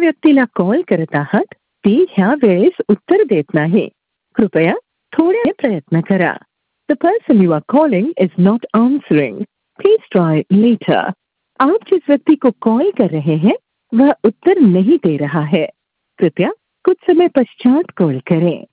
व्यक्तीला कॉल करत आहात ती ह्या वेळेस उत्तर देत नाही. कृपया थोडे प्रयत्न करा. The person you are calling is not answering. Please try later. आप जिस व्यक्ति को कॉल कर रहे हैं वह उत्तर नहीं दे रहा है. कृपया कुछ समय पश्चात कॉल करें.